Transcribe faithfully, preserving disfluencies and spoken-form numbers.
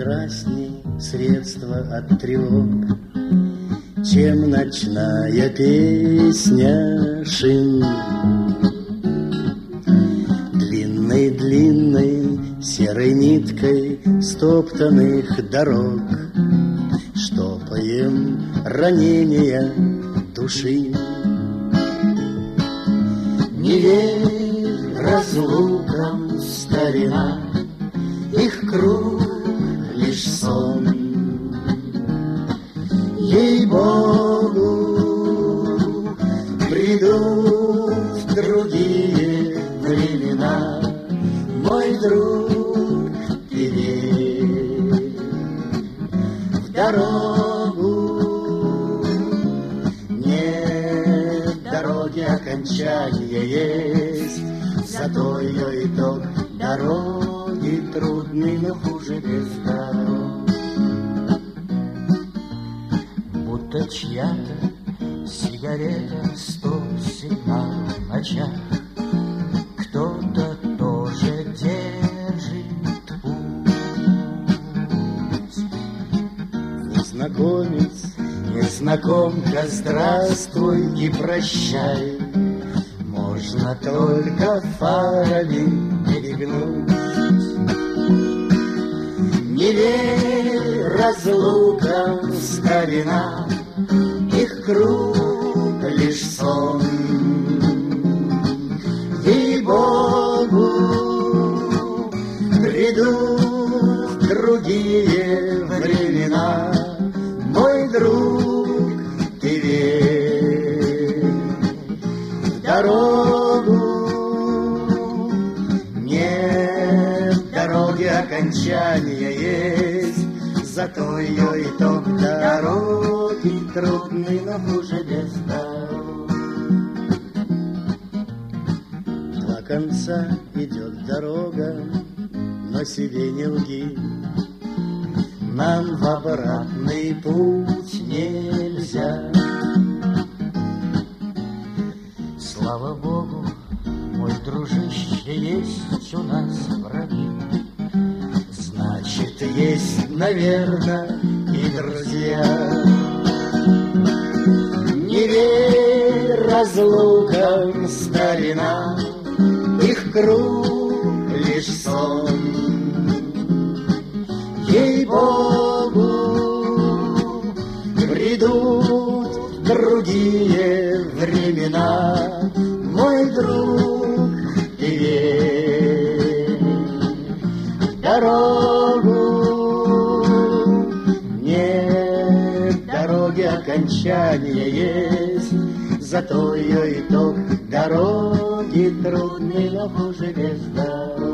прекрасней средство от тревог, чем ночная песня шин. Длинной-длинной серой ниткой стоптанных дорог штопаем ранения души. Не верь разлукам, старина, их круг лишь сон. Ей-богу, придут другие времена, мой друг, ты верь в дорогу. Нет дороги окончания есть, зато ее итог. Дороги трудны, но хуже без дорог. Будто чья-то сигарета, стоп-сигнал в ночах, кто-то тоже держит путь. Незнакомец, незнакомка, здравствуй и прощай, можно только фарами мигнуть. Не верь разлукам, старина, их круг лишь сон. Ей-богу, придут другие времена, мой друг, ты верь в дорогу. Нет дороги окончания есть, зато ее итог. Дороги трудны, но хуже без дорог. Два конца идет дорога, но себе не лги, нам в обратный путь нельзя. Слава Богу, мой дружище, есть у нас враги, значит, есть, наверное, и друзья. Не верь разлукам, старина, их круг лишь сон. Ей-богу, придут другие времена, мой друг, ты верь в дорогу. Нет дороги окончания есть, зато ее итог. Дороги трудны, но хуже без дорог.